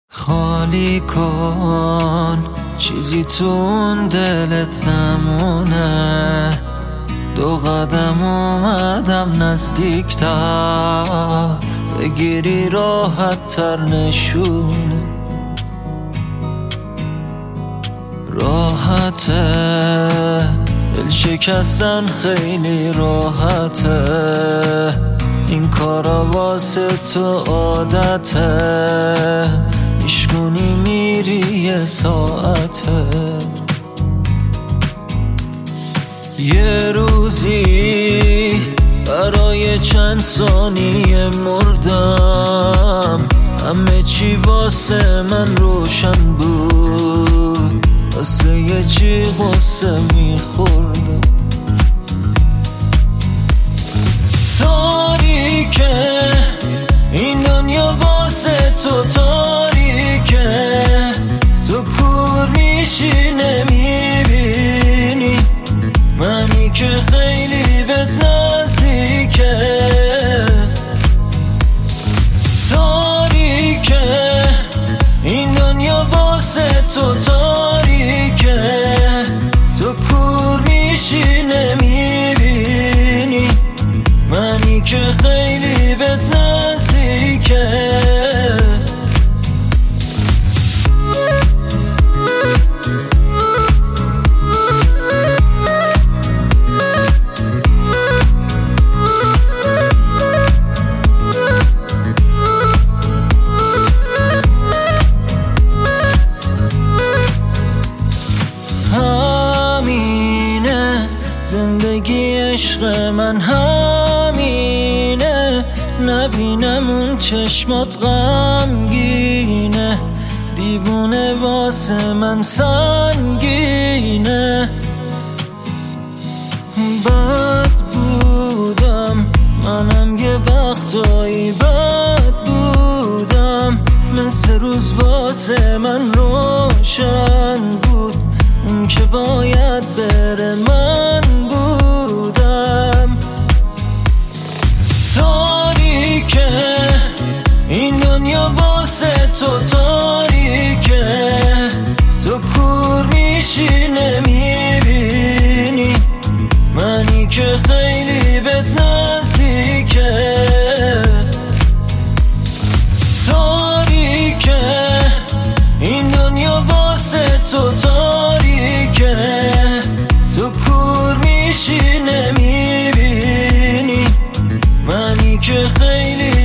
خالی کن چیزی تو اون دلت نمونه. 2 قدم اومدم نزدیکتر، بگیری راحت تر نشونه. راحته دل شکستن خیلی راحته، این کارا واسه تو عادته. میشکنی میری یه ساعته، یه روزی برای چند ثانیه مردم. همه چی واسه من روشن بود، واسه یه چی غصه میخوردم. تاریکه این دنیا واسه تو، تاریکه تو کور میشی نمیبینی منی که خیلی بهت نزدیکه. تاریکه این دنیا واسه تو، تاریکه تو کور میشی نمیبینی منی که خیلی بهت نزدیکه. زندگی عشق من همینه، نبینم اون چشمات غمگینه، دیوونه واسه من سنگینه. بد بودم منم یه وقتایی، بد بودم مثل روز واسه من روشن بود، اون که باید بره من بودم. تاریکه این دنیا واسه تو، تاریکه تو کور میشی نمیبینی منی که خیلی بهت نزدیکه. تاریکه این دنیا واسه تو، تاریکه تو کور میشی نمیبینی منی که خیلی